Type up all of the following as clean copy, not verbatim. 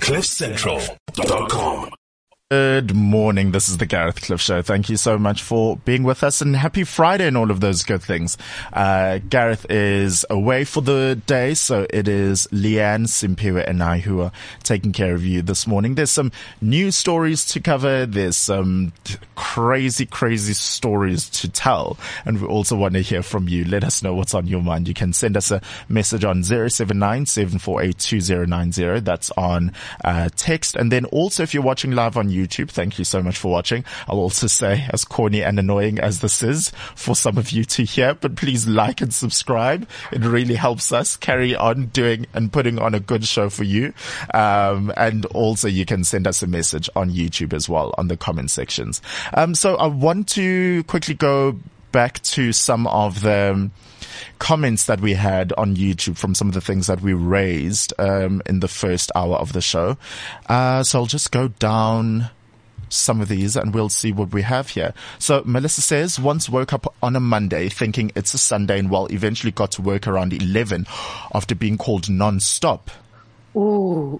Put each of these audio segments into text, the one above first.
CliffCentral.com. Good morning. This is the Gareth Cliff Show. Thank you so much for being with us, and happy Friday and all of those good things. Gareth is away for the day, so it is Leanne, Simpiwe and I who are taking care of you this morning. There's some news stories to cover. There's some crazy stories to tell, and we also want to hear from you. Let us know what's on your mind. You can send us a message on 079-748-2090. That's on text. And then also, if you're watching live on YouTube, thank you so much for watching. I'll also say, as corny and annoying as this is for some of you to hear, but please like and subscribe. It really helps us carry on doing and putting on a good show for you. And also you can send us a message on YouTube as well on the comment sections. So I want to quickly go back to some of the comments that we had on YouTube from some of the things that we raised in the first hour of the show. So I'll just go down some of these and we'll see what we have here. So Melissa says, once woke up on a Monday thinking it's a Sunday and eventually got to work around 11 after being called non-stop. Ooh.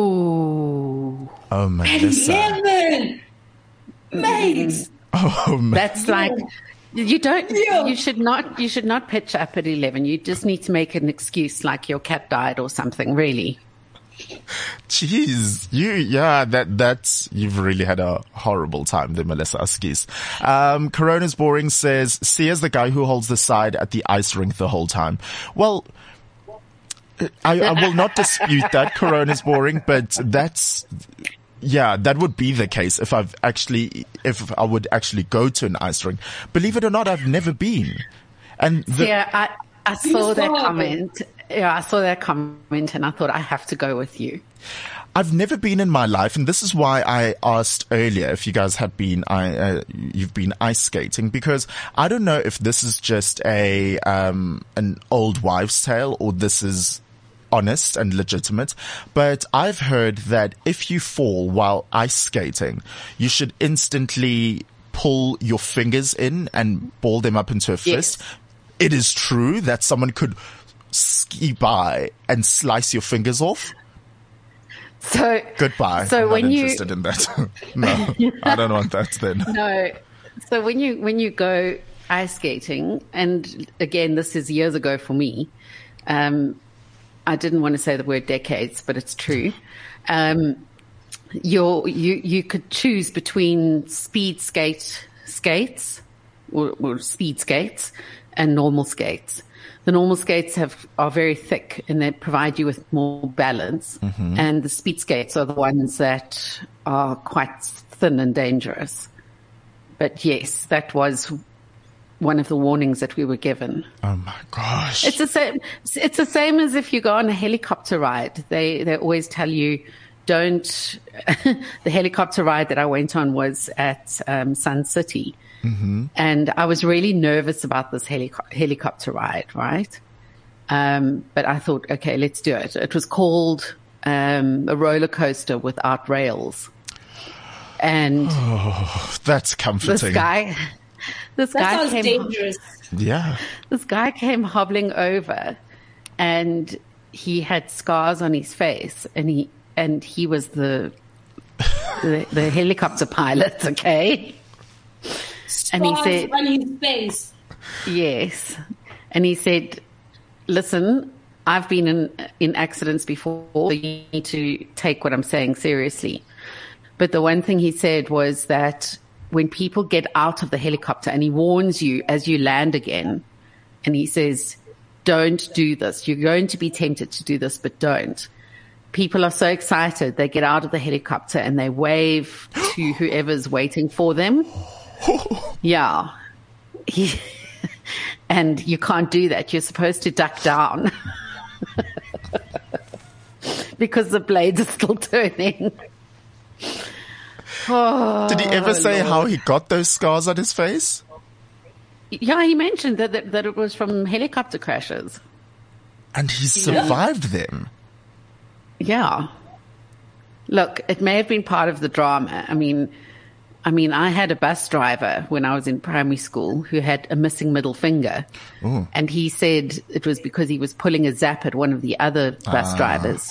Oh, Melissa. 11! Mate! Oh, man. That's like... You should not pitch up at 11. You just need to make an excuse like your cat died or something, really. Jeez, you've really had a horrible time there, Melissa Askis. Corona's Boring says, see as the guy who holds the side at the ice rink the whole time. Well, I will not dispute that, Corona's Boring, but that would be the case if I would actually go to an ice rink. Believe it or not, I've never been. And I saw that comment. Yeah, I saw that comment and I thought I have to go with you. I've never been in my life, and this is why I asked earlier if you guys had been, you've been ice skating, because I don't know if this is just an old wives' tale or this is honest and legitimate, but I've heard that if you fall while ice skating, you should instantly pull your fingers in and ball them up into a fist. Yes. It is true that someone could ski by and slice your fingers off. So goodbye. So I'm when not interested in that. No, I don't want that then. No. So when you go ice skating, and again, this is years ago for me, I didn't want to say the word decades, but it's true. You could choose between speed skates or speed skates and normal skates. The normal skates are very thick and they provide you with more balance. Mm-hmm. And the speed skates are the ones that are quite thin and dangerous. But yes, that was one of the warnings that we were given. Oh my gosh. It's the same as if you go on a helicopter ride. They always tell you, don't, the helicopter ride that I went on was at Sun City. Mm-hmm. And I was really nervous about this helicopter ride, right? But I thought, okay, let's do it. It was called a roller coaster without rails. And that's comforting. This guy sounds dangerous. Yeah. This guy came hobbling over, and he had scars on his face, and he was the helicopter pilot, okay? And he said, on his face. Yes. And he said, listen, I've been in accidents before, so you need to take what I'm saying seriously. But the one thing he said was that when people get out of the helicopter, and he warns you as you land again, and he says, don't do this. You're going to be tempted to do this, but don't. People are so excited. They get out of the helicopter and they wave to whoever's waiting for them. Yeah. And you can't do that. You're supposed to duck down because the blades are still turning. Oh, did he ever say how he got those scars on his face? Yeah, he mentioned that it was from helicopter crashes. And he survived them? Yeah. Look, it may have been part of the drama. I mean, I had a bus driver when I was in primary school who had a missing middle finger. Ooh. And he said it was because he was pulling a zap at one of the other bus drivers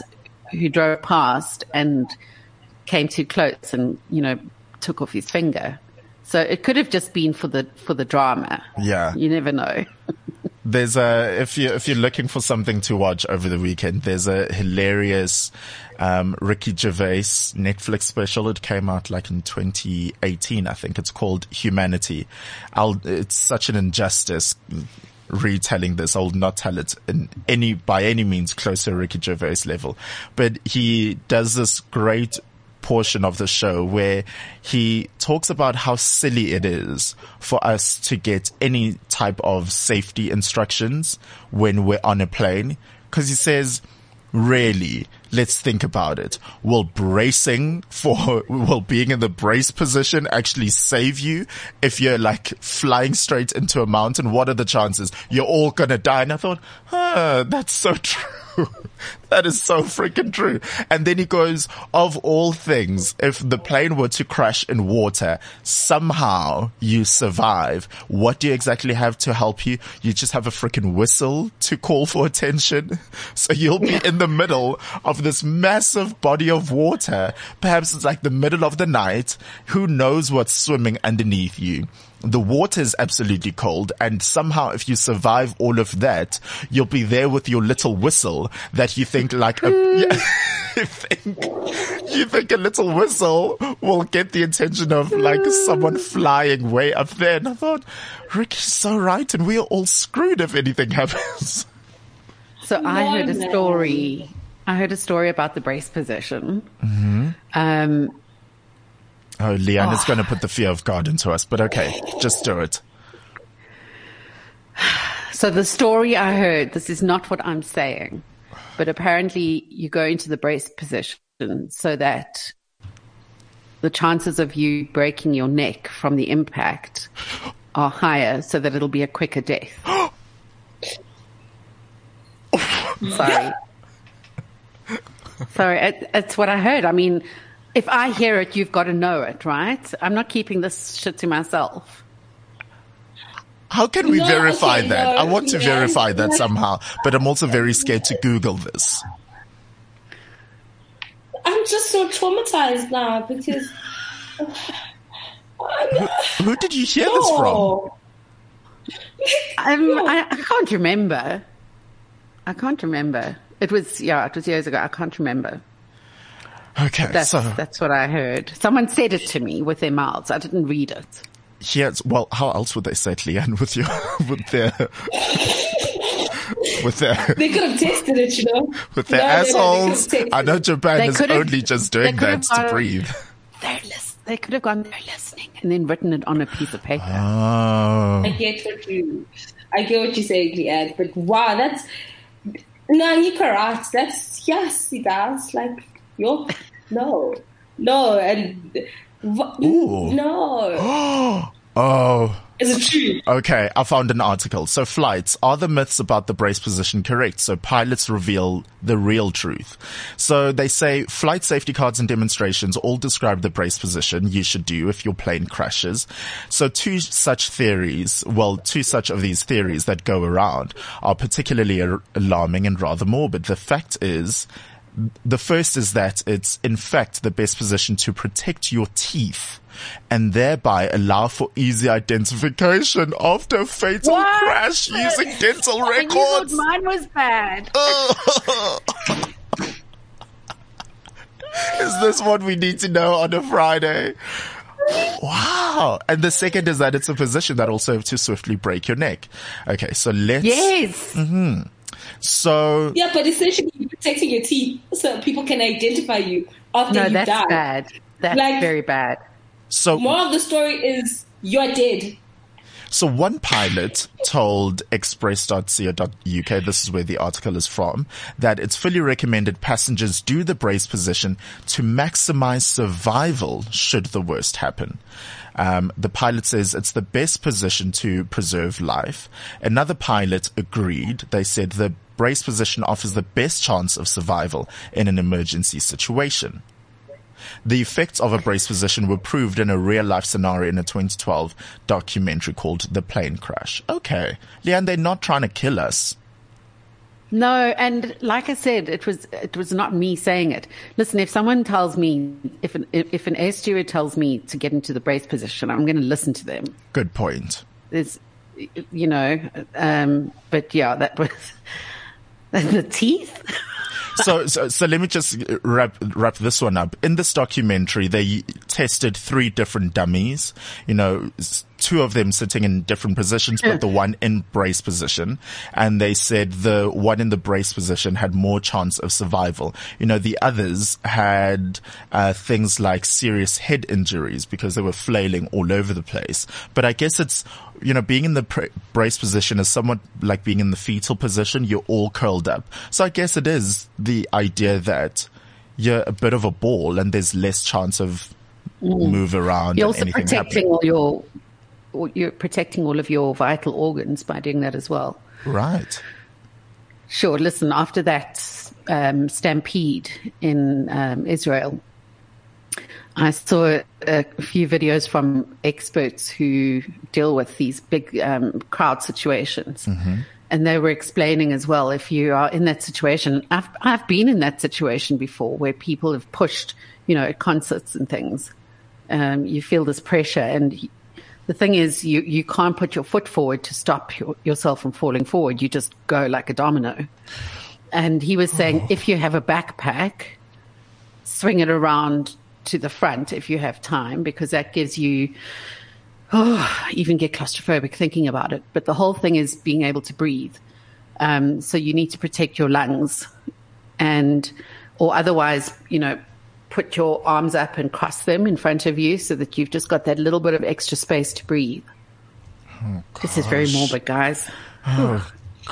who drove past and came too close and, took off his finger. So it could have just been for the drama. Yeah. You never know. There's if you're looking for something to watch over the weekend, there's a hilarious, Ricky Gervais Netflix special. It came out like in 2018, I think. It's called Humanity. It's such an injustice retelling this. I'll not tell it by any means close to Ricky Gervais level, but he does this great portion of the show where he talks about how silly it is for us to get any type of safety instructions when we're on a plane. Cause he says, really, let's think about it. Will being in the brace position actually save you if you're like flying straight into a mountain? What are the chances? You're all gonna die. And I thought, that's so true. That is so freaking true. And then he goes, of all things, if the plane were to crash in water, somehow you survive, what do you exactly have to help you? You just have a freaking whistle to call for attention. So you'll be in the middle of this massive body of water. Perhaps it's like the middle of the night. Who knows what's swimming underneath you? The water is absolutely cold, and somehow if you survive all of that, you'll be there with your little whistle that you think like you think a little whistle will get the attention of like someone flying way up there. And I thought, Ricky's so right, and we are all screwed if anything happens. So I heard a story about the brace position. Mm-hmm. Oh, Leanne is going to put the fear of God into us, but okay, just do it. So the story I heard, this is not what I'm saying, but apparently you go into the brace position so that the chances of you breaking your neck from the impact are higher, so that it'll be a quicker death. Sorry, it's what I heard. I mean, if I hear it, you've got to know it, right? I'm not keeping this shit to myself. How can we verify that? I want to verify that somehow, but I'm also very scared to Google this. I'm just so traumatized now because... Who did you hear this from? I can't remember. It was years ago. I can't remember. Okay, that's what I heard. Someone said it to me with their mouths. I didn't read it. Yes. Well, how else would they say it, Leanne? They could have tested it, with their assholes. I know Japan is only just doing that to breathe. They could have gone, they're listening, and then written it on a piece of paper. Oh. I get what you're saying, Leanne. But wow, you're correct. That's like, no, and no. Oh. Is it true? Okay, I found an article. So flights, are the myths about the brace position correct? So pilots reveal the real truth. So they say flight safety cards and demonstrations all describe the brace position you should do if your plane crashes. So two such of these theories that go around are particularly alarming and rather morbid. The first is that it's in fact the best position to protect your teeth and thereby allow for easy identification after a fatal crash using dental records. Mine was bad. Is this what we need to know on a Friday? Wow. And the second is that it's a position that will serve to swiftly break your neck. Okay, so let's... Yes. Mm-hmm. So... Yeah, but essentially you're protecting your teeth so people can identify you after you die. No, that's bad. That's very bad. So, more of the story is you're dead. So one pilot told express.co.uk, this is where the article is from, that it's fully recommended passengers do the brace position to maximize survival should the worst happen. The pilot says it's the best position to preserve life. Another pilot agreed. They said the brace position offers the best chance of survival in an emergency situation. The effects of a brace position were proved in a real-life scenario in a 2012 documentary called The Plane Crash. Okay. Leanne, they're not trying to kill us. No, and like I said, it was not me saying it. Listen, if someone tells me, if an air steward tells me to get into the brace position, I'm going to listen to them. Good point. There's, but yeah, that was the teeth. So let me just wrap this one up. In this documentary, they tested 3 different dummies, 2 of them sitting in different positions, but the one in brace position. And they said the one in the brace position had more chance of survival. The others had, things like serious head injuries because they were flailing all over the place. But I guess it's, being in the brace position is somewhat like being in the fetal position. You're all curled up. So I guess it is the idea that you're a bit of a ball and there's less chance of move around. You're and also anything protecting you're protecting all of your vital organs by doing that as well. Right. Sure. Listen, after that stampede in Israel, I saw a few videos from experts who deal with these big crowd situations. Mm-hmm. And they were explaining as well, if you are in that situation, I've been in that situation before where people have pushed, at concerts and things. You feel this pressure, and the thing is, you can't put your foot forward to stop yourself from falling forward. You just go like a domino. And he was saying, if you have a backpack, swing it around to the front if you have time, because that gives you, even get claustrophobic thinking about it. But the whole thing is being able to breathe. So you need to protect your lungs, or otherwise, put your arms up and cross them in front of you so that you've just got that little bit of extra space to breathe. Oh, this is very morbid, guys. Oh,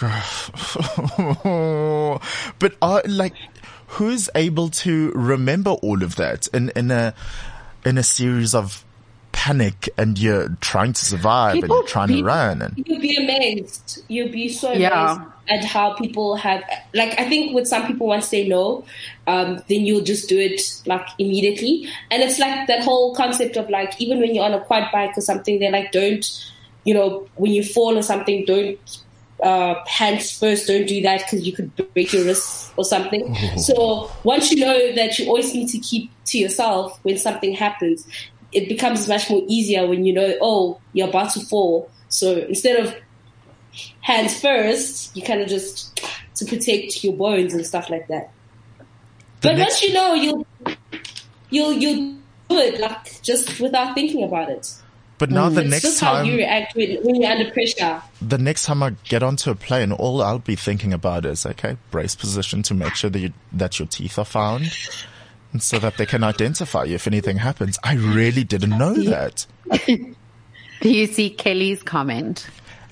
God. But who's able to remember all of that in a series of panic, and you're trying to survive and you're trying to run? And you'll be amazed. You'll be so amazed at how people have, I think with some people, once they know, then you'll just do it immediately. And it's like that whole concept of even when you're on a quad bike or something, they're don't, when you fall or something, don't, hands first, don't do that because you could break your wrist or something. So once you know that you always need to keep to yourself when something happens, it becomes much more easier when you know, you're about to fall. So instead of hands first, you kind of just to protect your bones and stuff like that. But once you know, you'll do it just without thinking about it. But now the it's next just time, how you react when you're under pressure. The next time I get onto a plane, all I'll be thinking about is, brace position to make sure that your teeth are found, and so that they can identify you if anything happens. I really didn't know that. Do you see Kelly's comment?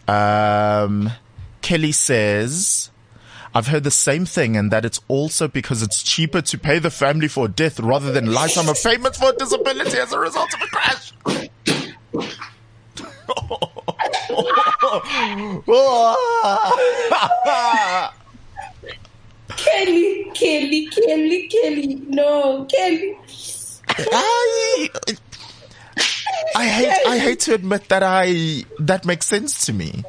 Kelly says, I've heard the same thing, and that it's also because it's cheaper to pay the family for a death rather than lifetime of payments for a disability as a result of a crash. Kelly. No, Kelly. I hate to admit that makes sense to me.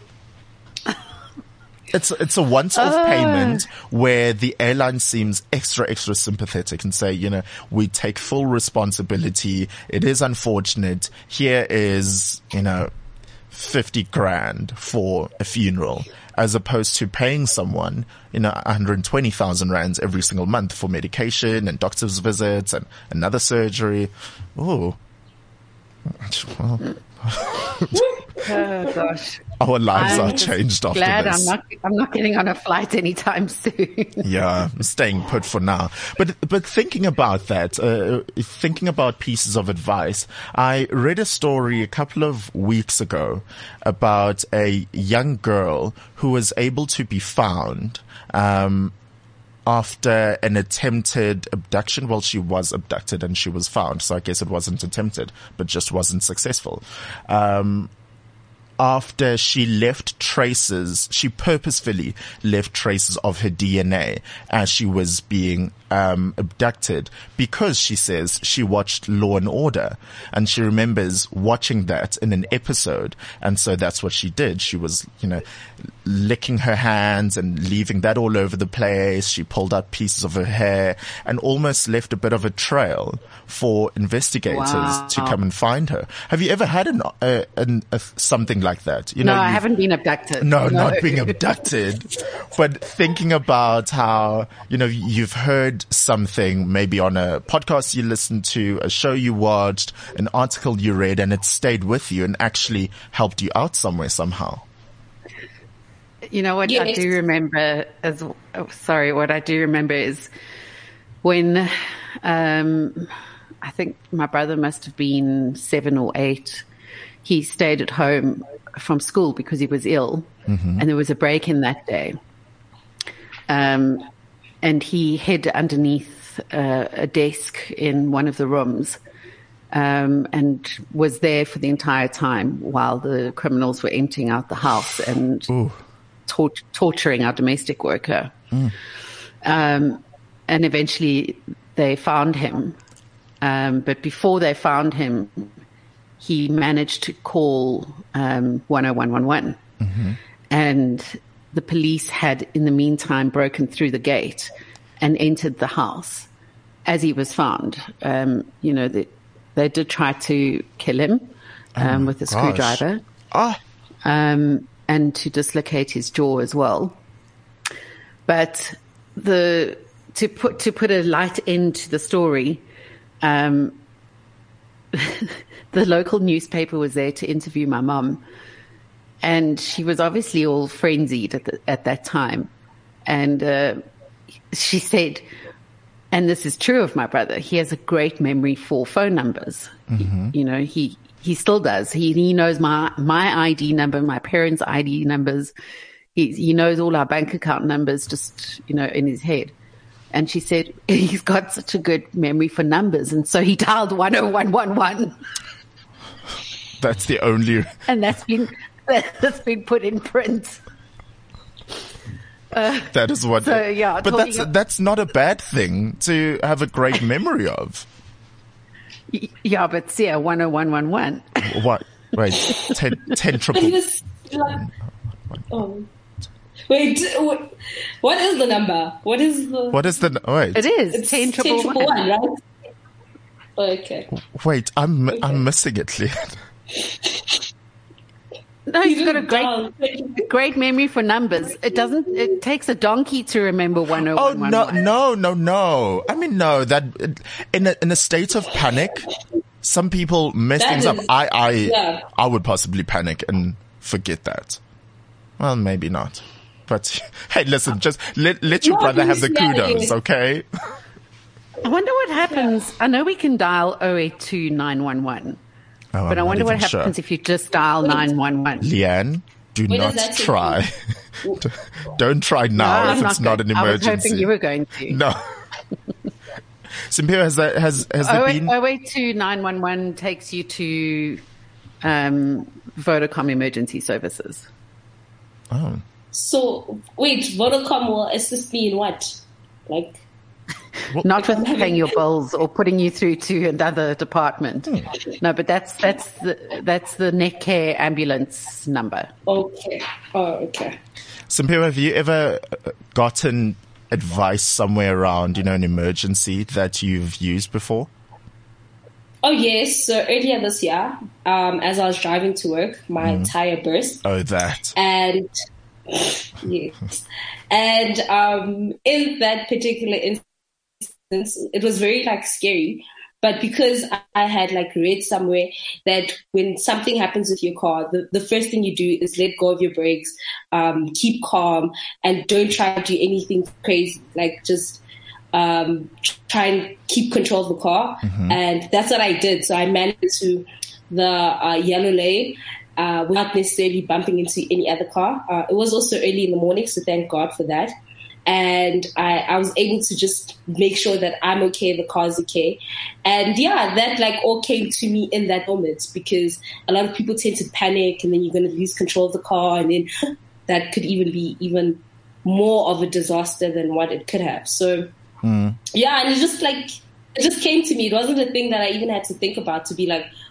It's a once-off payment where the airline seems extra sympathetic and say, we take full responsibility. It is unfortunate. Here is, 50 grand for a funeral, as opposed to paying someone, 120,000 rands every single month for medication and doctor's visits and another surgery. Oh, well. Oh gosh. Our lives are changed after glad this. I'm not getting on a flight anytime soon. Yeah, I'm staying put for now. But thinking about that, thinking about pieces of advice, I read a story a couple of weeks ago about a young girl who was able to be found, after an attempted abduction. Well, she was abducted and she was found. So I guess it wasn't attempted, but just wasn't successful. After she purposefully left traces of her DNA as she was being abducted, because she says she watched Law and Order and she remembers watching that in an episode. And so that's what she did. She was, licking her hands and leaving that all over the place. She pulled out pieces of her hair and almost left a bit of a trail for investigators to come and find her. Have you ever had something like that? No, I haven't been abducted. No, not being abducted, but thinking about how, you've heard something maybe on a podcast you listened to, a show you watched, an article you read, and it stayed with you and actually helped you out somewhere somehow. You know what I do remember what I do remember is when, I think my brother must have been 7 or 8. He stayed at home from school because he was ill, and there was a break-in that day. And he hid underneath a desk in one of the rooms, and was there for the entire time while the criminals were emptying out the house and torturing our domestic worker. And eventually they found him. But before they found him, he managed to call 10111. And the police had, in the meantime, broken through the gate and entered the house as he was found. They did try to kill him with a screwdriver. And to dislocate his jaw as well. But to put a light end to the story, the local newspaper was there to interview my mum, and she was obviously all frenzied at that time. And she said, and this is true of my brother, he has a great memory for phone numbers. He still does. He knows my ID number, my parents' ID numbers. He knows all our bank account numbers just, in his head. And she said, he's got such a good memory for numbers. And so he dialed 10111. That's the only. And that's been put in print. That is what. So, yeah. But that's not a bad thing to have a great memory of. Yeah, but see, 10111. What? Wait, 10 triple. Wait, what is the number? What is the? Wait. It is. It's 10 triple one, right? Okay. Wait, I'm missing it, Leon. No, he's got a great memory for numbers. It takes a donkey to remember 10111. Oh, no. I mean, no, that in a state of panic, some people mess things up. I would possibly panic and forget that. Well, maybe not. But hey, listen, just let your brother have the kudos, okay? I wonder what happens. I know we can dial 082 911. But I wonder what happens if you just dial 911. Leanne, do not try. Don't try now if it's not an emergency. I was hoping you were going to. No. Simpiwe, has there been? 082 911 takes you to Vodacom Emergency Services. Oh. So, wait, Vodacom will assist me in what? Like... Not with paying your bills or putting you through to another department. No, but that's the Netcare ambulance number. Okay. Oh, okay. Simpiwe, have you ever gotten advice somewhere around, an emergency that you've used before? Oh, yes. So earlier this year, as I was driving to work, my tire burst. Oh, that. And yes. And in that particular instance, it was very scary, but because I had read somewhere that when something happens with your car, the first thing you do is let go of your brakes, keep calm, and don't try to do anything crazy. Just try and keep control of the car, and that's what I did. So I managed to the yellow lane without necessarily bumping into any other car. It was also early in the morning, so thank God for that. And I was able to just make sure that I'm okay, the car's okay. And yeah, that all came to me in that moment, because a lot of people tend to panic and then you're going to lose control of the car, and then that could even be even more of a disaster than what it could have. So yeah, and it just came to me. It wasn't a thing that I even had to think about to be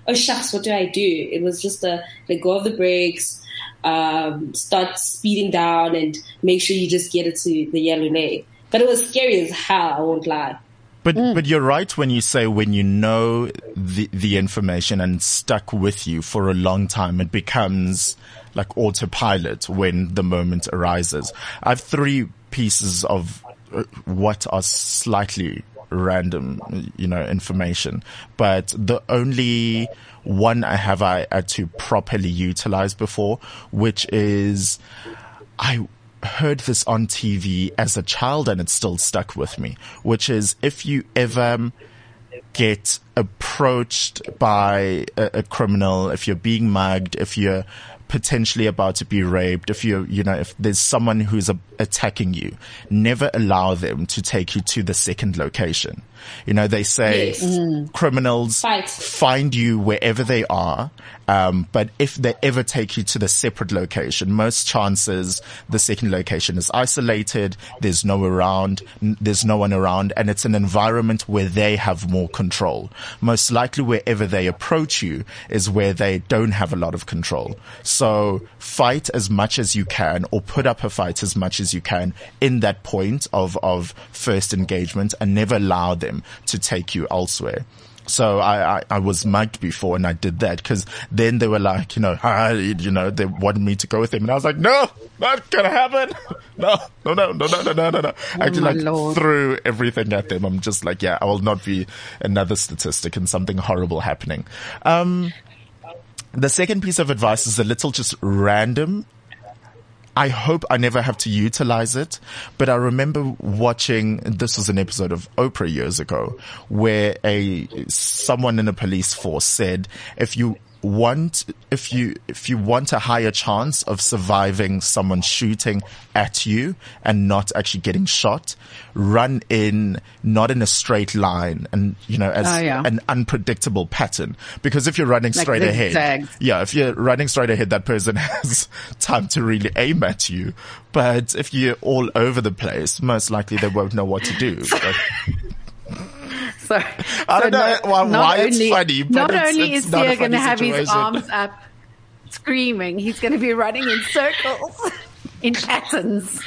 oh shucks, what do I do? It was just let go of the brakes, start speeding down, and make sure you just get it to the yellow lane. But it was scary as hell, I won't lie. But you're right when you say when you know the information and stuck with you for a long time, it becomes like autopilot when the moment arises. I have 3 pieces of what are slightly random, information, but the only one I had to properly utilize before, which is I heard this on TV as a child and it still stuck with me, which is if you ever get approached by a criminal, if you're being mugged, if you're potentially about to be raped, if there's someone who's attacking you, never allow them to take you to the second location. They say criminals find you wherever they are. But if they ever take you to the separate location, most chances the second location is isolated. There's no one around, and it's an environment where they have more control. Most likely wherever they approach you is where they don't have a lot of control. So fight as much as you can, or put up a fight as much as you can in that point of first engagement, and never allow them to take you elsewhere. So I was mugged before, and I did that because then they were like, they wanted me to go with them, and I was like, no, not gonna happen. No. I actually threw everything at them. I'm just like, I will not be another statistic in something horrible happening. The second piece of advice is a little just random. I hope I never have to utilize it, but I remember watching, this was an episode of Oprah years ago, where someone in a police force said, if you want a higher chance of surviving someone shooting at you and not actually getting shot, run not in a straight line and, an unpredictable pattern. Because if you're running straight ahead, if you're running straight ahead, that person has time to really aim at you. But if you're all over the place, most likely they won't know what to do. So, I don't know why it's funny, but not only is Thea going to have his arms up screaming, he's going to be running in circles, in patterns.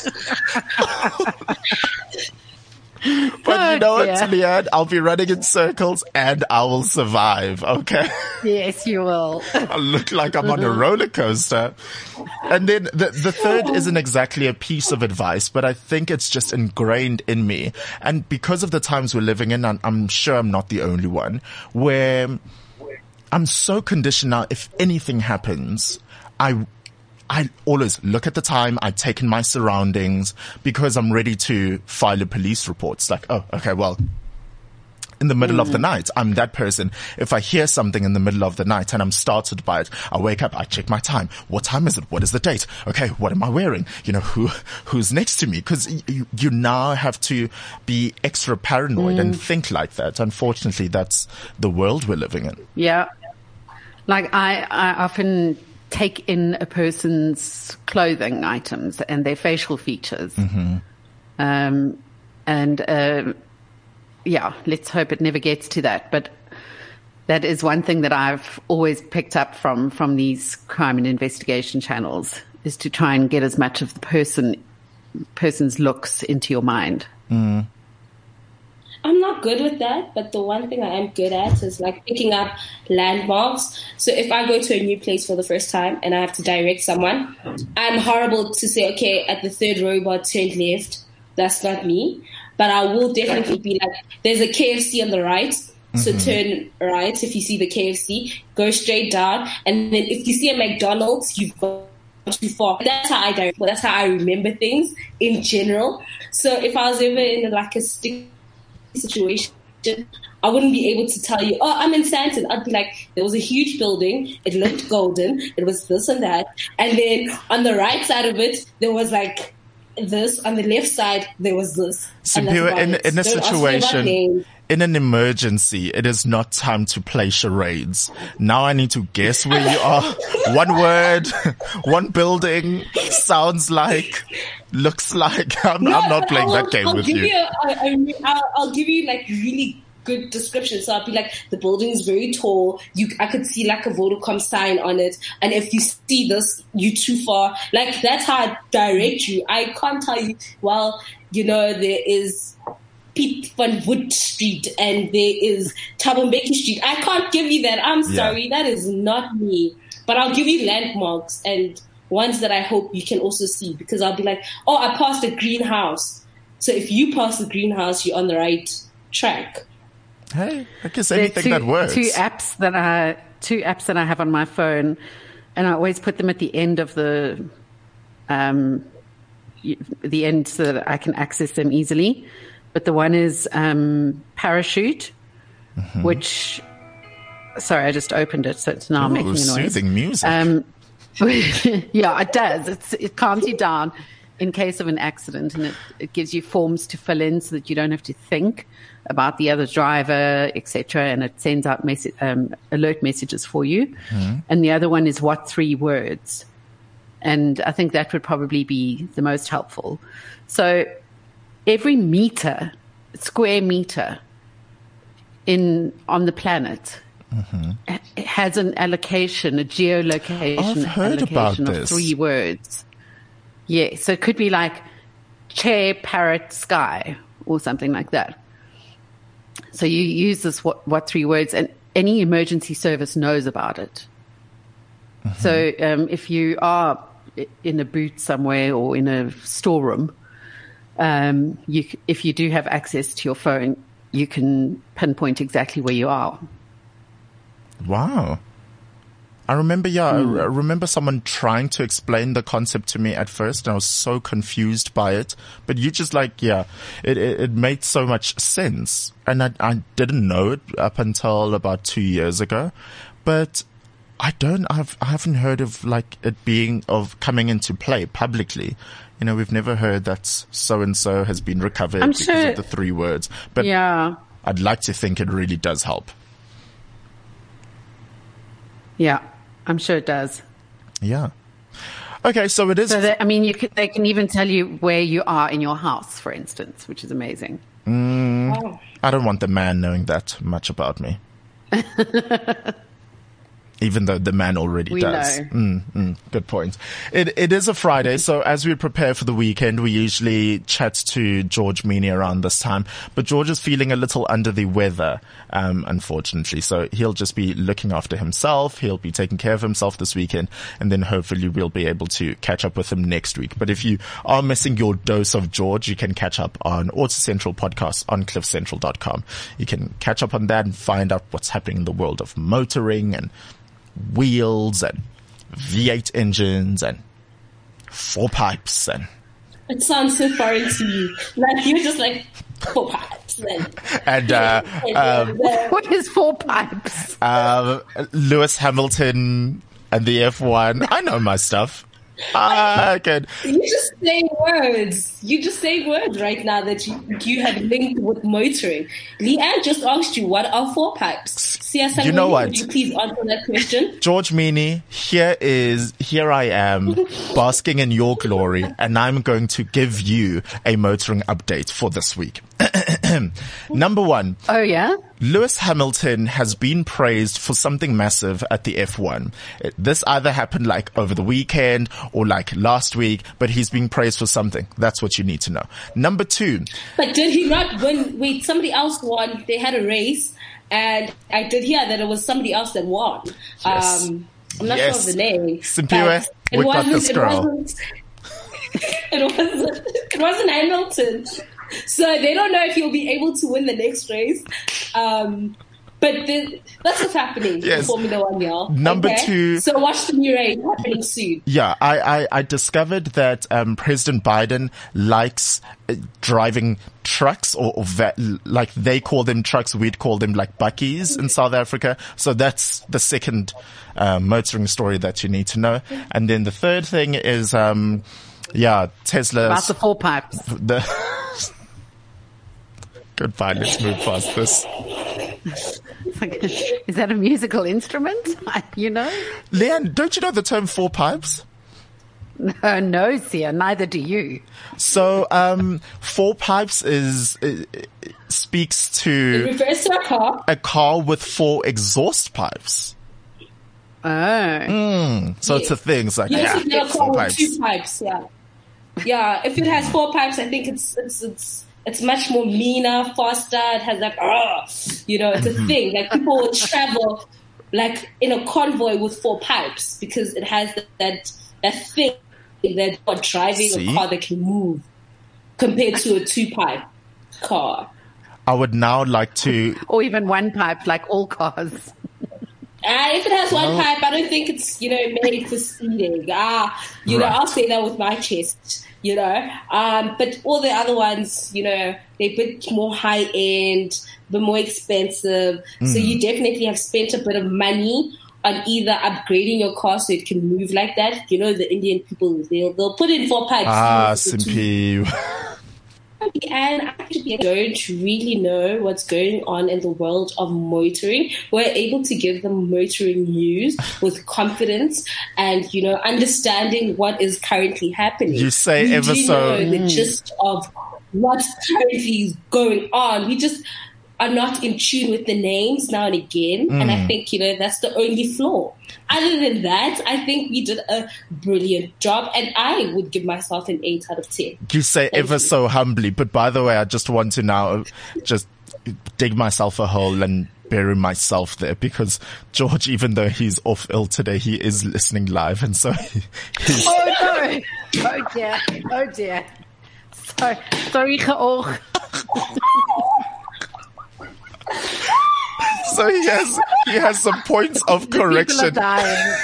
But you know what, Leanne? I'll be running in circles and I will survive, okay? Yes, you will. I look like I'm on a roller coaster. And then the third isn't exactly a piece of advice, but I think it's just ingrained in me. And because of the times we're living in, I'm sure I'm not the only one, where I'm so conditioned now, if anything happens, I always look at the time, I take in my surroundings, because I'm ready to file a police report. It's like, oh, okay, well, in the middle of the night, I'm that person. If I hear something in the middle of the night and I'm startled by it, I wake up, I check my time. What time is it? What is the date? Okay, what am I wearing? Who's next to me? Because you now have to be extra paranoid and think like that. Unfortunately, that's the world we're living in. Yeah. Like I often take in a person's clothing items and their facial features. Let's hope it never gets to that. But that is one thing that I've always picked up from these crime and investigation channels, is to try and get as much of the person's looks into your mind. I'm not good with that, but the one thing I am good at is like picking up landmarks. So if I go to a new place for the first time and I have to direct someone, I'm horrible to say, okay, at the third robot, turn left. That's not me. But I will definitely be like, there's a KFC on the right, so turn right if you see the KFC, go straight down, and then if you see a McDonald's, you've gone too far. That's how I direct. That's how I remember things in general. So if I was ever in like a sticky situation, I wouldn't be able to tell you, oh, I'm in Sandton. I'd be like, there was a huge building, it looked golden, it was this and that, and then on the right side of it, there was like this, on the left side there was this. Simpiwe, in a situation, in an emergency, it is not time to play charades. Now I need to guess where you are. One word, one building, sounds like, looks like. I'm not playing that game with you. I'll give you like really good description. So I'll be like, the building is very tall. I could see like a Vodacom sign on it. And if you see this, you're too far. Like, that's how I direct you. I can't tell you, well, there is Piet van Wood Street and there is Thabo Mbeki Street. I can't give you that. I'm sorry. That is not me. But I'll give you landmarks and ones that I hope you can also see, because I'll be like, oh, I passed a greenhouse. So if you pass the greenhouse, you're on the right track. Hey, I guess anything that works. Two apps that I have on my phone, and I always put them at the end of the end so that I can access them easily. But the one is Parachute, which... Sorry, I just opened it, so it's now making a noise. Soothing music. Yeah, it does. It calms you down in case of an accident, and it gives you forms to fill in so that you don't have to think about the other driver, etc. And it sends out alert messages for you. And the other one is What 3 Words, and I think that would probably be the most helpful. So every square meter on the planet has an allocation, a geolocation allocation of 3 words. Yeah, so it could be like chair, parrot, sky, or something like that. So you use this what 3 words, and any emergency service knows about it. So if you are in a boot somewhere or in a storeroom, if you do have access to your phone, you can pinpoint exactly where you are. Wow. I remember, I remember someone trying to explain the concept to me at first, and I was so confused by it. But you just it made so much sense. And I didn't know it up until about 2 years ago. But I haven't heard of of coming into play publicly. We've never heard that so-and-so has been recovered because of the 3 words. But yeah, I'd like to think it really does help. Yeah, I'm sure it does. Yeah. Okay, so it is. So they can even tell you where you are in your house, for instance, which is amazing. I don't want the man knowing that much about me. Even though the man already does. Good point. It is a Friday, so as we prepare for the weekend, we usually chat to George Meany around this time. But George is feeling a little under the weather, unfortunately. So he'll just be looking after himself. He'll be taking care of himself this weekend. And then hopefully we'll be able to catch up with him next week. But if you are missing your dose of George, you can catch up on Auto Central podcast on cliffcentral.com. You can catch up on that and find out what's happening in the world of motoring and wheels and V8 engines and 4 pipes. And it sounds so foreign to you. Like you're just like 4 pipes. What is 4 pipes? Lewis Hamilton and the F1. I know my stuff. Good. You just say words. You just say words right now that you have linked with motoring. Leanne just asked you, what are 4 pipes? You know what? Would you please answer that question? George Meany, here I am basking in your glory, and I'm going to give you a motoring update for this week. Number 1. Oh, yeah? Lewis Hamilton has been praised for something massive at the F1. This either happened over the weekend or last week, but he's being praised for something. That's what you need to know. Number 2. But did he not win? Wait, somebody else won. They had a race, and I did hear that it was somebody else that won. Yes. I'm not sure of the name. Simpiwe, we got this girl. It wasn't Hamilton. So they don't know if he'll be able to win the next race. But that's what's happening in Formula 1, y'all. Number 2. So watch the new race happening soon. Yeah, I discovered that President Biden likes driving trucks, or they call them trucks, we'd call them buckies in South Africa. So that's the second motoring story that you need to know. And then the third thing is, Tesla. About the 4 pipes. Goodbye, let's move past this. Is that a musical instrument? Leanne, don't you know the term 4 pipes? No, Sia, neither do you. So, 4 pipes speaks to It refers to a car with 4 exhaust pipes. Oh. So it's a thing. It's like, yes, you get a car 4 with pipes. 2 pipes. Yeah. If it has 4 pipes, I think it's much more meaner, faster. It has like, it's a thing. Like people will travel like in a convoy with 4 pipes because it has that thing that you're driving a car that can move compared to a 2-pipe car. I would now like to, Or even 1 pipe, like all cars. If it has 1 pipe, I don't think it's, made for speeding. I'll say that with my chest, But all the other ones, they're a bit more high end, a bit more expensive. So you definitely have spent a bit of money on either upgrading your car so it can move like that. The Indian people, they'll put in 4 pipes. Simpi. And actually, I don't really know what's going on in the world of motoring. We're able to give them motoring news with confidence and, understanding what is currently happening. You say we ever so. know the gist of what's currently going on. We just are not in tune with the names now and again. And I think, that's the only flaw. Other than that, I think we did a brilliant job, and I would give myself an 8 out of 10. You say ever so humbly, but by the way, I just want to now just dig myself a hole and bury myself there, because George, even though he's off ill today, he is listening live, and so he's... Oh no! Oh dear! Sorry, geoog. So he has some points of correction. People are dying.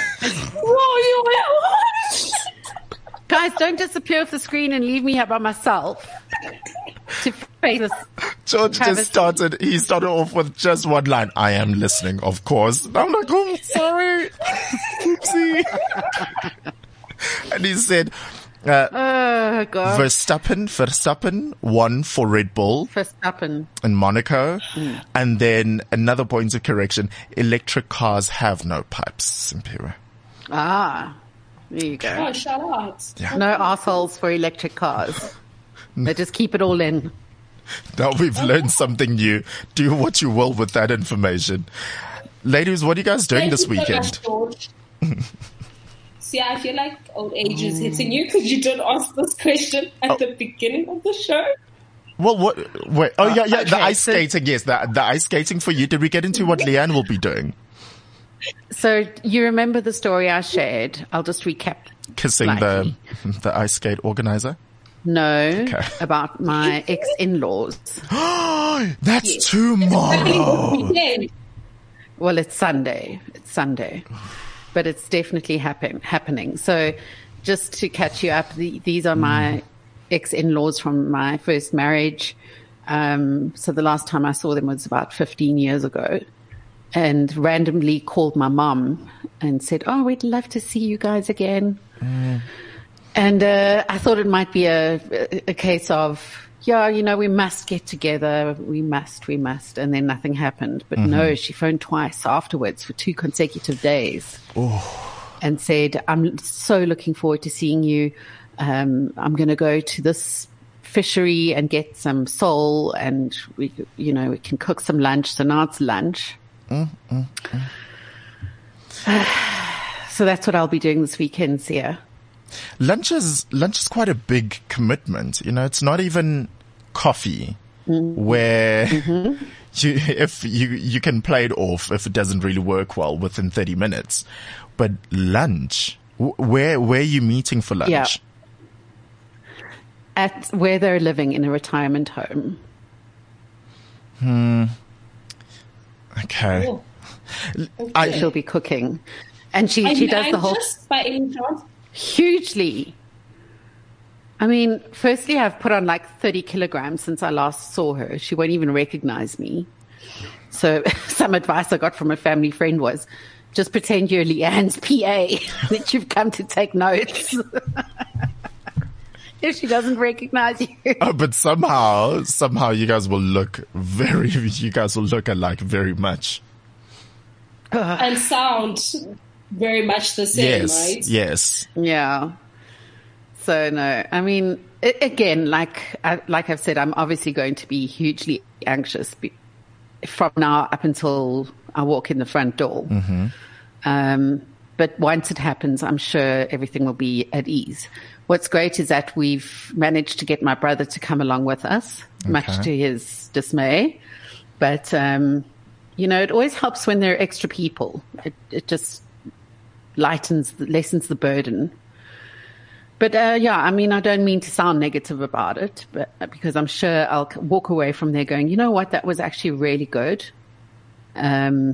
Guys, don't disappear off the screen and leave me here by myself to face this. George just started off with just one line. I am listening, of course. And I'm like, oh, sorry. Oopsie. And he said, oh, God. Verstappen won for Red Bull. Verstappen. In Monaco. And then another point of correction. Electric cars have no pipes, Simpiwe. Ah, there you go. Oh, shout out. Yeah. No assholes for electric cars. They just keep it all in. Now we've learned something new. Do what you will with that information. Ladies, what are you guys doing this weekend? See, I feel like old age is hitting you because you didn't ask this question at the beginning of the show. Well, wait. Oh, yeah. Okay, the ice skating. Yes, the ice skating for you. Did we get into what Leanne will be doing? So you remember the story I shared? I'll just recap. Kissing slightly. the ice skate organizer? No, Okay. about my ex-in-laws. That's tomorrow. Well, it's Sunday. But it's definitely happening. So just to catch you up, these are my ex-in-laws from my first marriage. So the last time I saw them was about 15 years ago, and randomly called my mom and said, oh, we'd love to see you guys again. And I thought it might be a case of, we must get together. We must. And then nothing happened. But no, she phoned twice afterwards for 2 consecutive days. And said, I'm so looking forward to seeing you. I'm going to go to this fishery and get some sole, and we can cook some lunch. So now it's lunch. So that's what I'll be doing this weekend, Sia. Lunch is quite a big commitment. It's not even coffee where if you can play it off if it doesn't really work well within 30 minutes. But lunch, where are you meeting for lunch? Yeah. At where they're living in a retirement home. Okay. She'll be cooking. And she does the whole... By any chance? Hugely. I mean, firstly, I've put on like 30 kilograms since I last saw her. She won't even recognize me. So some advice I got from a family friend was, just pretend you're Leanne's PA, that you've come to take notes. If she doesn't recognize you. But somehow you guys will look alike very much. And sound very much the same, right? Yes. Yeah. So no, I mean, again, like I've said, I'm obviously going to be hugely anxious from now up until I walk in the front door. But once it happens, I'm sure everything will be at ease. What's great is that we've managed to get my brother to come along with us, much to his dismay. But, it always helps when there are extra people. It just lessens the burden. But, I mean, I don't mean to sound negative about it, but because I'm sure I'll walk away from there going, you know what, that was actually really good. So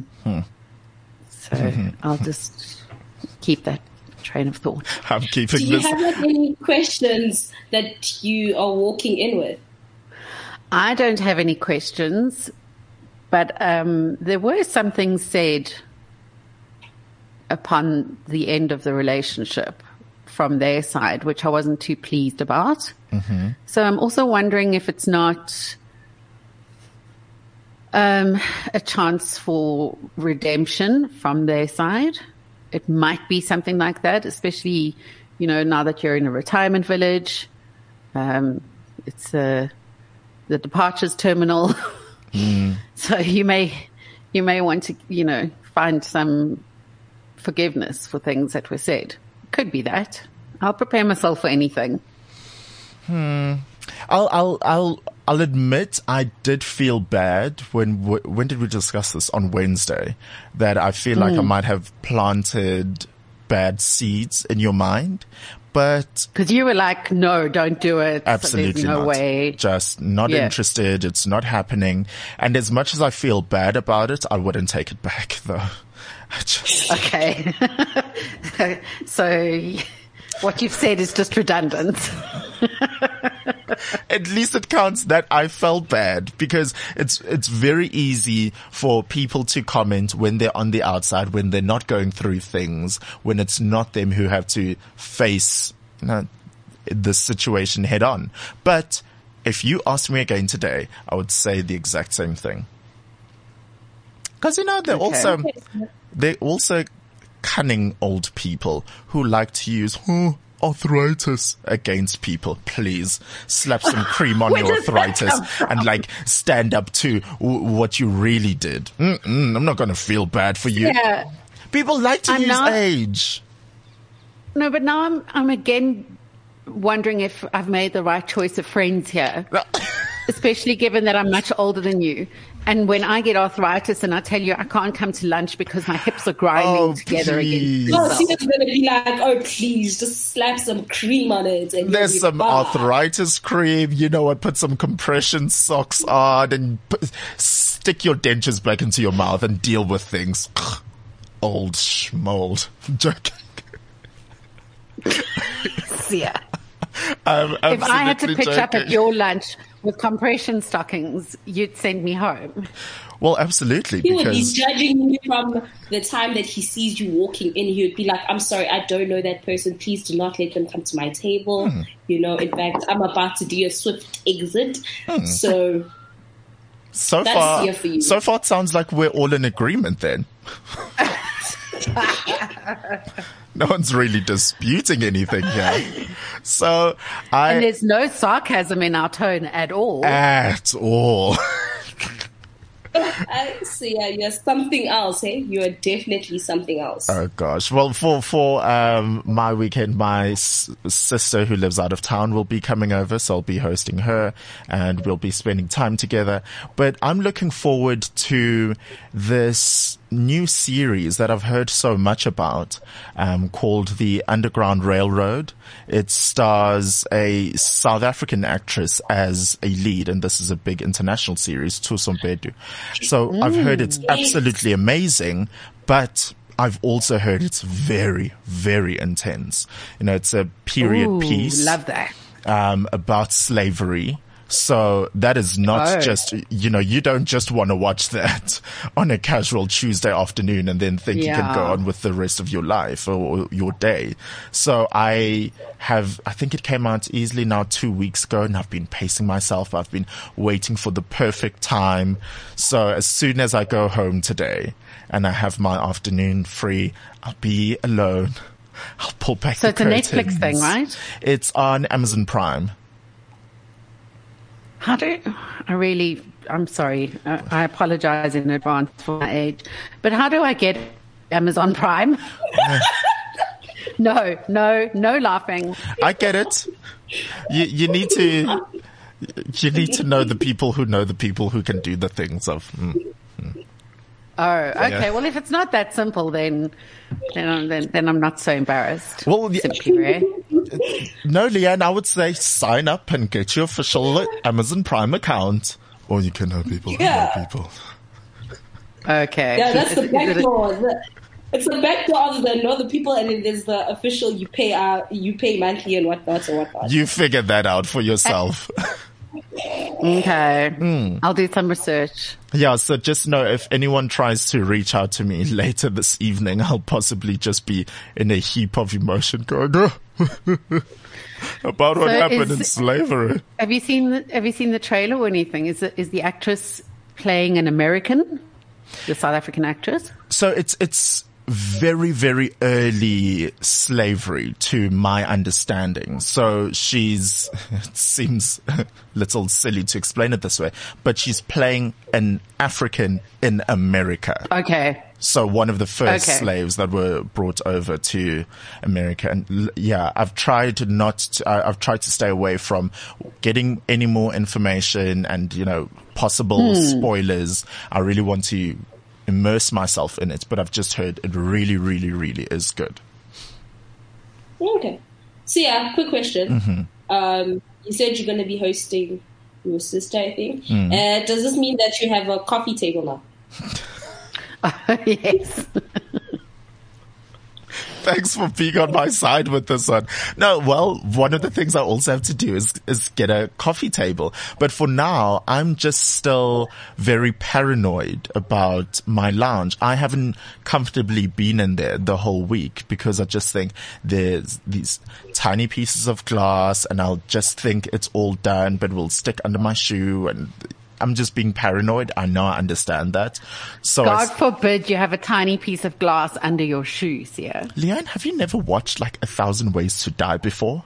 I'll just keep that train of thought. I'm keeping this. Do you have any questions that you are walking in with? I don't have any questions, but there were some things said upon the end of the relationship from their side, which I wasn't too pleased about. So I'm also wondering if it's not a chance for redemption from their side. It might be something like that, especially, now that you're in a retirement village. It's the departures terminal. So you may want to, find some forgiveness for things that were said. Could be that. I'll prepare myself for anything. I'll admit I did feel bad when did we discuss this? On Wednesday, that I feel like I might have planted bad seeds in your mind, but because you were like, no, don't do it. Absolutely so there's no not. way. Just not interested. It's not happening. And as much as I feel bad about it, I wouldn't take it back though. Okay. So what you've said is just redundant. At least it counts that I felt bad, because it's very easy for people to comment when they're on the outside, when they're not going through things, when it's not them who have to face the situation head on. But if you asked me again today, I would say the exact same thing. Because they're also cunning old people who like to use arthritis against people. Please slap some cream on your arthritis and stand up to what you really did. I'm not going to feel bad for you. Yeah. People like to use age. No, but now I'm again wondering if I've made the right choice of friends here, especially given that I'm much older than you. And when I get arthritis and I tell you I can't come to lunch because my hips are grinding together again. No, she's going to be like, oh, please, just slap some cream on it. And there's some arthritis cream. You know what? Put some compression socks on and stick your dentures back into your mouth and deal with things. Old schmold. Joking. Yeah. If I had to pitch up at your lunch with compression stockings, you'd send me home. Well, absolutely. He would be judging you from the time that he sees you walking in. He would be like, I'm sorry, I don't know that person. Please do not let them come to my table. In fact, I'm about to do a swift exit. So far it sounds like we're all in agreement then. No one's really disputing anything here. And there's no sarcasm in our tone at all. At all. So you're something else, eh? You are definitely something else. Oh gosh. Well, for my weekend, my sister who lives out of town will be coming over, so I'll be hosting her and we'll be spending time together. But I'm looking forward to this new series that I've heard so much about, called The Underground Railroad. It stars a South African actress as a lead, and this is a big international series, Thuso Mpedu. So I've heard it's absolutely amazing, but I've also heard it's very, very intense. It's a period piece. Love that. About slavery. So that is not just, you don't just want to watch that on a casual Tuesday afternoon and then think you can go on with the rest of your life or your day. So I think it came out easily now 2 weeks ago, and I've been pacing myself. I've been waiting for the perfect time. So as soon as I go home today and I have my afternoon free, I'll be alone. I'll pull back So the it's a curtains. Netflix thing, right? It's on Amazon Prime. I'm sorry. I apologize in advance for my age. But how do I get Amazon Prime? No laughing. I get it. You need to know the people who know the people who can do the things of. Oh, okay. Yeah. Well, if it's not that simple, then I'm not so embarrassed. Well, simply, Ray. No, Leanne, I would say sign up and get your official Amazon Prime account, or you can know people who know people. Okay. Yeah, that's the backdoor. It's the backdoor of the know the people, and then there's the official you pay monthly and whatnot or whatnot. You figured that out for yourself. Okay. I'll do some research. Yeah, so just know if anyone tries to reach out to me later this evening, I'll possibly just be in a heap of emotion going about what happened in slavery. Have you seen the trailer or anything? Is the actress playing an American, the South African actress? So it's very, very early slavery to my understanding. So it seems a little silly to explain it this way, but she's playing an African in America. Okay. So one of the first slaves that were brought over to America. And yeah, I've tried to stay away from getting any more information and, possible spoilers. I really want to immerse myself in it, but I've just heard it really, really, really is good. Okay. So yeah, quick question. Mm-hmm. You said you're going to be hosting your sister, I think. Does this mean that you have a coffee table now? Yes. Thanks for being on my side with this one. No, well, one of the things I also have to do is get a coffee table. But for now, I'm just still very paranoid about my lounge. I haven't comfortably been in there the whole week because I just think there's these tiny pieces of glass and I'll just think it's all done, but will stick under my shoe, and I'm just being paranoid. I know, I understand that. So God forbid you have a tiny piece of glass under your shoes, yeah? Leanne, have you never watched 1,000 Ways to Die before?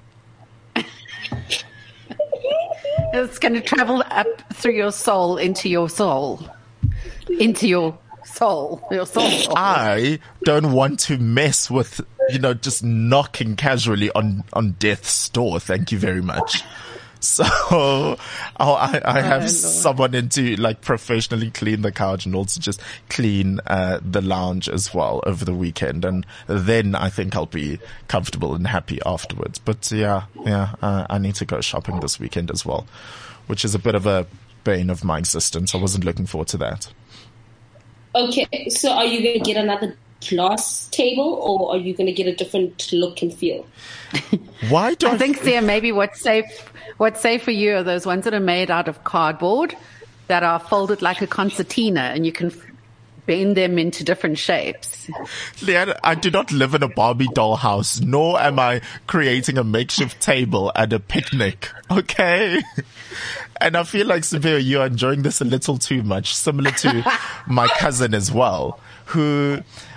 It's going to travel up through your soul into your soul. Into your soul. Your soul. I don't want to mess with, just knocking casually on death's door. Thank you very much. So I have someone in to professionally clean the couch and also just clean the lounge as well over the weekend, and then I think I'll be comfortable and happy afterwards. But I need to go shopping this weekend as well, which is a bit of a bane of my existence. I wasn't looking forward to that. Okay, so are you going to get another glass table, or are you going to get a different look and feel? Why do I think, Sia, maybe what's safe for you are those ones that are made out of cardboard that are folded like a concertina, and you can bend them into different shapes. Leanne, I do not live in a Barbie doll house, nor am I creating a makeshift table at a picnic. Okay? And I feel like, Severe, you are enjoying this a little too much, similar to my cousin as well, who,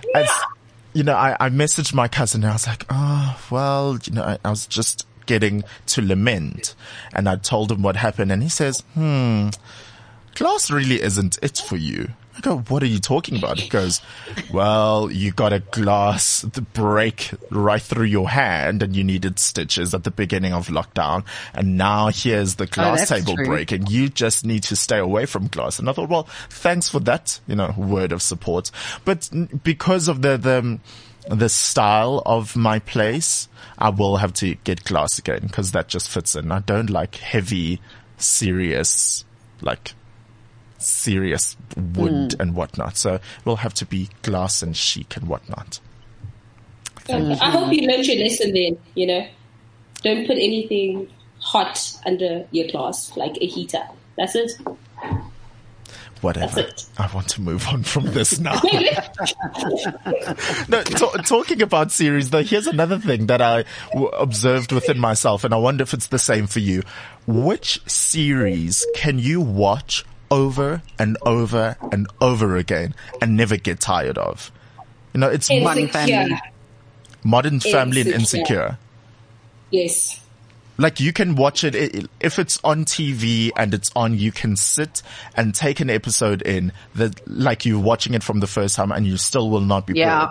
I messaged my cousin and I was like, I was just getting to lament, and I told him what happened, and he says, glass really isn't it for you. I go, what are you talking about? He goes, well, you got a glass break right through your hand and you needed stitches at the beginning of lockdown, and now here's the glass table breaking. You just need to stay away from glass. And I thought, well, thanks for that, word of support. But because of the style of my place, I will have to get glass again because that just fits in. I don't like heavy, serious wood and whatnot. So it will have to be glass and chic and whatnot. I hope you learned your lesson then, Don't put anything hot under your glass, like a heater. That's it. Whatever. I want to move on from this now. No, talking about series though, here's another thing that I observed within myself, and I wonder if it's the same for you. Which series can you watch over and over and over again and never get tired of? It's Modern Family. Modern Family and Insecure. Yes. Like you can watch it if it's on TV and it's on, you can sit and take an episode in that, like you're watching it from the first time and you still will not be bored.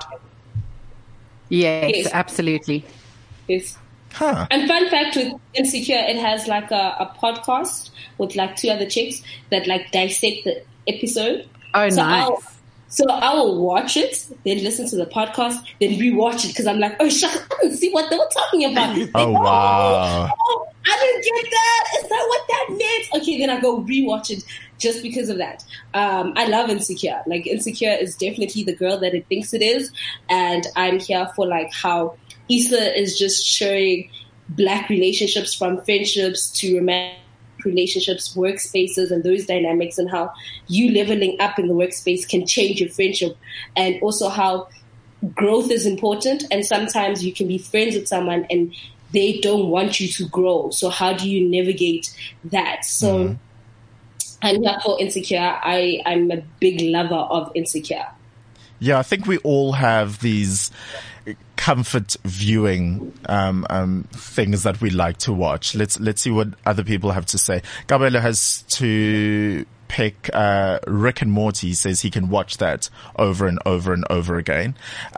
Yes, absolutely. Yes. Huh. And fun fact with Insecure, it has like a podcast with like 2 other chicks that like dissect the episode. Oh, so nice. So I will watch it, then listen to the podcast, then rewatch it because I'm like, oh, shit, I didn't see what they were talking about. Oh, wow. Oh, I didn't get that. Is that what that meant? Okay, then I go rewatch it just because of that. I love Insecure. Like, Insecure is definitely the girl that it thinks it is. And I'm here for like how Issa is just showing Black relationships from friendships to romantic relationships, workspaces, and those dynamics, and how you leveling up in the workspace can change your friendship, and also how growth is important, and sometimes you can be friends with someone and they don't want you to grow. So how do you navigate that? So I'm here for Insecure. I'm a big lover of Insecure. Yeah, I think we all have these comfort viewing things that we like to watch. Let's see what other people have to say. Kabelo has to pick Rick and Morty. He says he can watch that over and over and over again.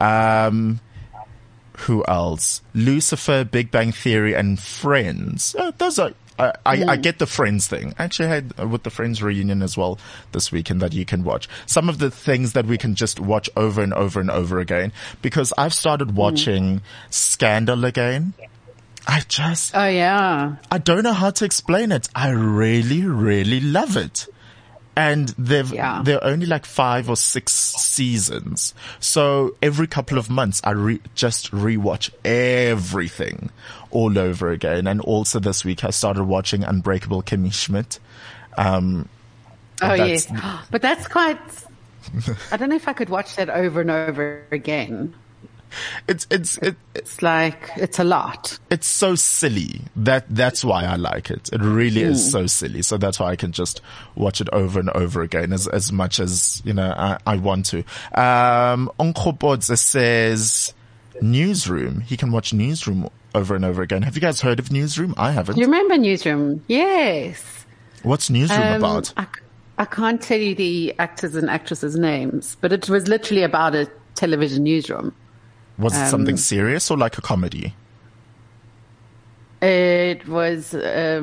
Who else? Lucifer, Big Bang Theory, and Friends. Those are I get the Friends thing. I actually had with the Friends reunion as well this weekend that you can watch. Some of the things that we can just watch over and over and over again, because I've started watching Scandal again. I don't know how to explain it. I really, really love it. And there are only like 5 or 6 seasons. So every couple of months, I just rewatch everything all over again. And also this week, I started watching Unbreakable Kimmy Schmidt. Yes. But that's quite, I don't know if I could watch that over and over again. It's like, it's a lot. It's so silly. That's why I like it. It really is so silly. So that's why I can just watch it over and over again as much as, I want to. Onkgopotse says Newsroom. He can watch Newsroom over and over again. Have you guys heard of Newsroom? I haven't. You remember Newsroom? Yes. What's Newsroom about? I can't tell you the actors and actresses' names, but it was literally about a television newsroom. Was it something serious or like a comedy? It was a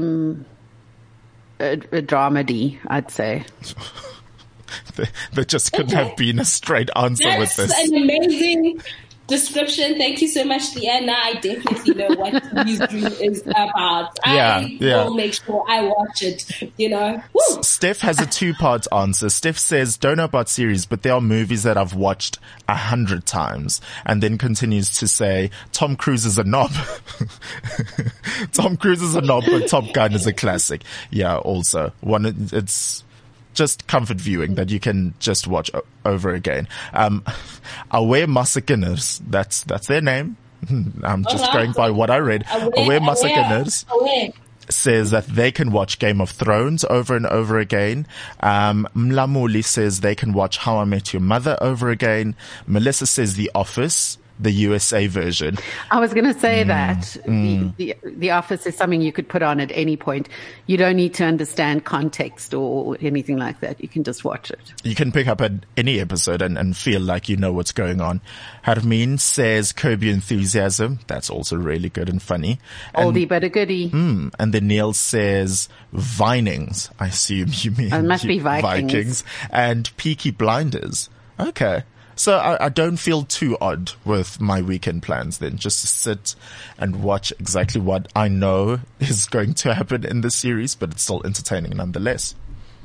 dramedy, I'd say. There just couldn't have been a straight answer with this. That's an amazing description. Thank you so much, Leanna. I definitely know what Newsroom is about. I will make sure I watch it, Woo! Steph has a 2-part answer. Steph says, don't know about series, but there are movies that I've watched 100 times. And then continues to say, Tom Cruise is a knob. Tom Cruise is a knob, but Top Gun is a classic. Yeah, also. It's just comfort viewing that you can just watch over again. Aware Masakiners, that's their name. I'm just going by what I read. Aware Masakiners says that they can watch Game of Thrones over and over again. Mlamuli says they can watch How I Met Your Mother over again. Melissa says The Office, the USA version. I was going to say that the Office is something you could put on at any point. You don't need to understand context or anything like that. You can just watch it. You can pick up at any episode and feel like you know what's going on. Harmeen says Curb Your Enthusiasm. That's also really good and funny. Oldie but a goodie. And then Neil says Vinings. I assume you mean it must be Vikings. And Peaky Blinders. Okay. So I don't feel too odd with my weekend plans then, just to sit and watch exactly what I know is going to happen in the series, but it's still entertaining nonetheless.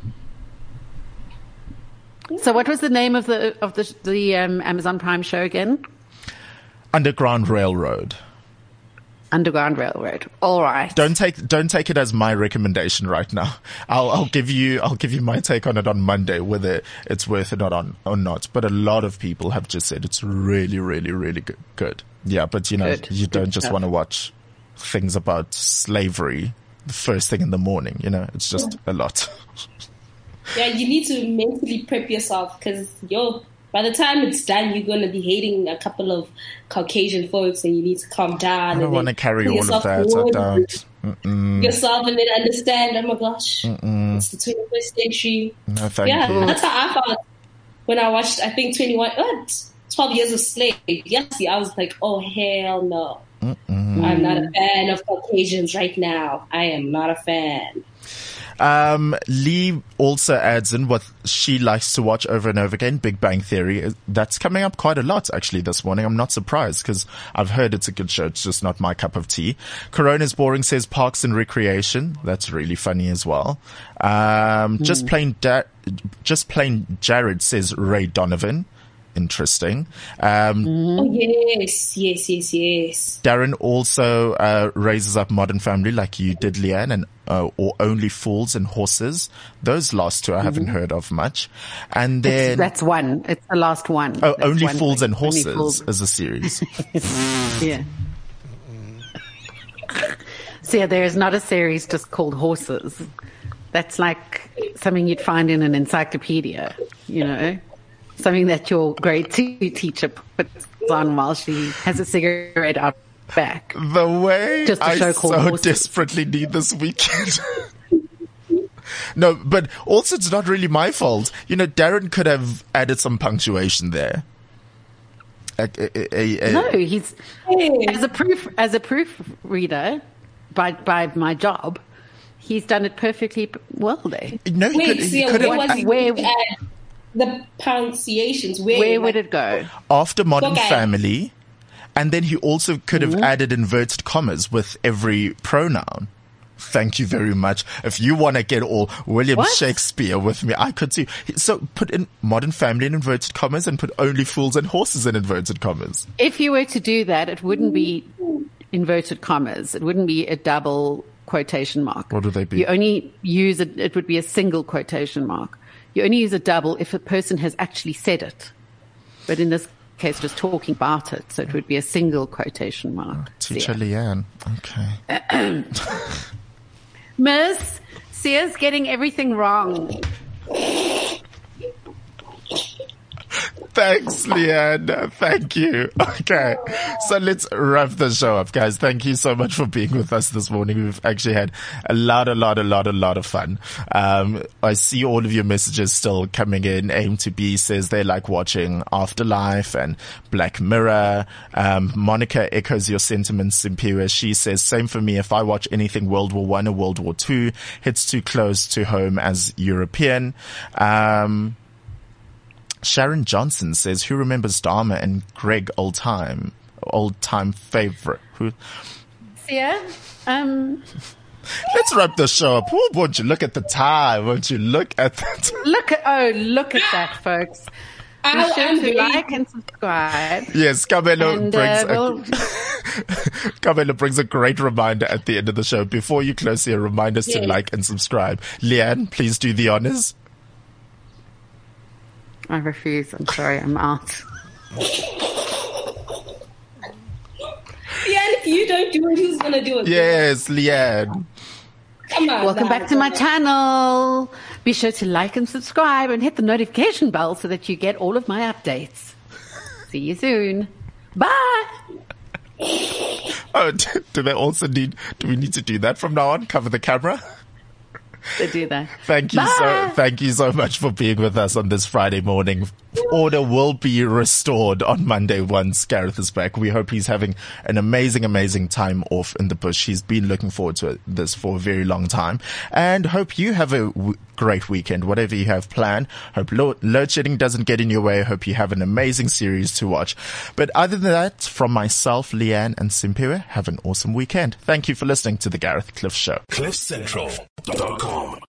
So what was the name of the Amazon Prime show again? Underground Railroad. Underground Railroad. All right. Don't take it as my recommendation right now. I'll give you my take on it on Monday, whether it's worth it or not. But a lot of people have just said it's really, really, really good. Yeah, but you don't just want to watch things about slavery the first thing in the morning. It's just a lot. Yeah, you need to mentally prep yourself because By the time it's done, you're going to be hating a couple of Caucasian folks, and you need to calm down. I don't want to carry all of that. I don't. Yourself and then understand, oh my gosh, it's the 21st century. No, thank you. That's how I felt when I watched, I think, 12 Years a Slave. Yes, I was like, oh, hell no. I'm not a fan of Caucasians right now. I am not a fan. Lee also adds in what she likes to watch over and over again, Big Bang Theory. That's coming up quite a lot actually this morning. I'm not surprised because I've heard it's a good show. It's just not my cup of tea. Corona's Boring says Parks and Recreation. That's really funny as well. Just plain Jared says Ray Donovan. Interesting. Oh, yes. Darren also raises up Modern Family like you did, Leanne, and or Only Fools and Horses. Those last two I haven't heard of much. And then that's one. It's the last one. Oh, that's Only one Fools thing. and Horses is a series. Yeah. So yeah, there is not a series just called Horses. That's like something you'd find in an encyclopedia, you know. Something that your grade 2 teacher puts on while she has a cigarette out back. The way just a show called Horses. Desperately need this weekend. No, but also it's not really my fault. You know, Darren could have added some punctuation there. No, he's as a proofreader by my job. He's done it perfectly well there. No, he could have. The pronunciations. Where would it go? After Modern Family, and then he also could have added inverted commas with every pronoun. Thank you very much. If you want to get all William Shakespeare with me, I could see. So put in Modern Family in inverted commas and put Only Fools and Horses in inverted commas. If you were to do that, it wouldn't be inverted commas. It wouldn't be a double quotation mark. What would they be? You only use it. It would be a single quotation mark. You only use a double if a person has actually said it. But in this case, just talking about it. So it would be a single quotation mark. Teacher Leanne. Okay. Miss, Sia's getting everything wrong. Thanks, Leanne. Thank you. Okay. So let's wrap the show up, guys. Thank you so much for being with us this morning. We've actually had a lot of fun. I see all of your messages still coming in. Aim to Be says they like watching Afterlife and Black Mirror. Monica echoes your sentiments, Simpiwe. She says, same for me. If I watch anything World War I or World War II, hits too close to home as European. Sharon Johnson says, who remembers Dharma and Greg old time favorite? Who? Sia, let's wrap the show up. Oh, won't you look at the time? Won't you look at that? Look at that, folks. Be sure to like and subscribe. Yes, Kabelo brings a great reminder at the end of the show. Before you close here, remind us to like and subscribe. Leanne, please do the honors. I refuse. I'm sorry. I'm out. Leanne, if you don't do it, who's going to do it? Yes, Leanne. Come on. Welcome back to my channel. Be sure to like and subscribe and hit the notification bell so that you get all of my updates. See you soon. Bye. Oh, do we need to do that from now on? Cover the camera? To do that. Thank you so much for being with us on this Friday morning. Order will be restored on Monday once Gareth is back. We hope he's having an amazing time off in the bush. He's been looking forward to this for a very long time, and hope you have a great weekend, whatever you have planned. Hope load shedding doesn't get in your way. Hope you have an amazing series to watch. But other than that, from myself, Leanne and Simpiwe, have an awesome weekend. Thank you for listening to the Gareth Cliff Show. CliffCentral.com